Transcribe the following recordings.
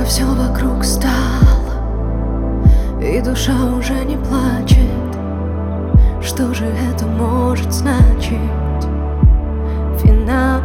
Тихо все вокруг стало, и душа уже не плачет. Что же это может значить? Финал.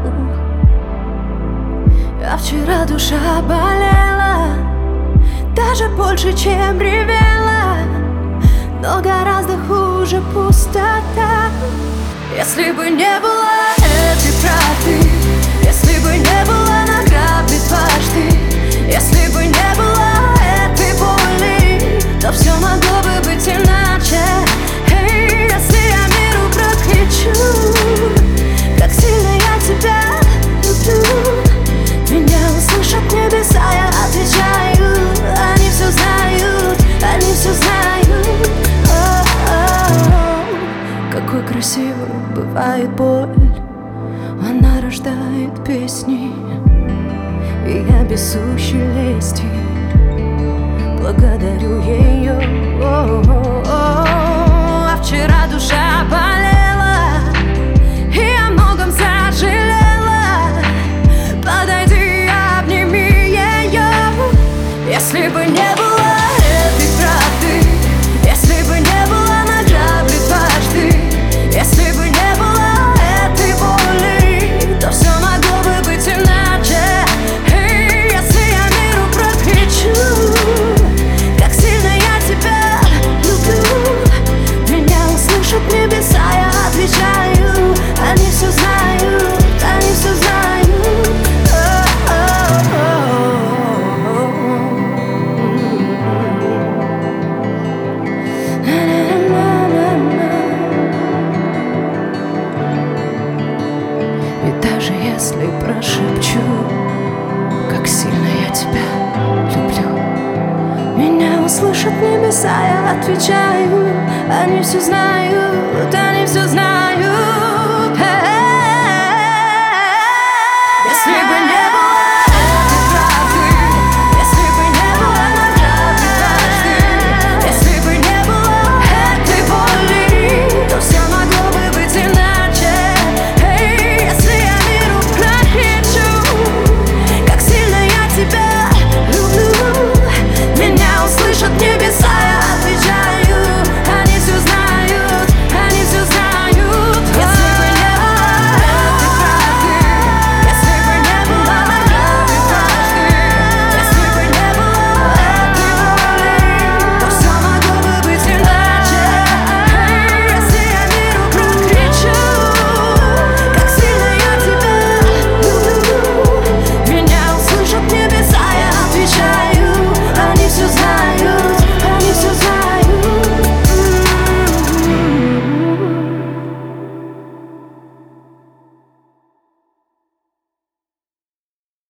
А вчера душа болела, даже больше, чем ревела, но гораздо хуже пустота. Если бы не было этой правды, если бы не было награды дважды, если бы не было этой боли, то все могло бы быть иначе. Эй, если я миру прокричу, как сильно я тебя люблю, меня услышат небеса, я отвечаю. Они все знают, они все знают. Какой красивой бывает боль, она рождает песни, и я без сущей лести благодарю ее. А вчера душа болела, и о многом сожалела. Подойди и обними ее. Если бы не было этой правды, если бы не было награды дважды, если бы не было этой боли, то все могло бы быть иначе. Эй, если я миру прокричу, как сильно я тебя люблю, меня услышат небеса, я отвечаю. Они все знают, они все знают. И даже если прошепчу, как сильно я тебя люблю, меня услышат небеса, я отвечаю. Они все знают, они все знают.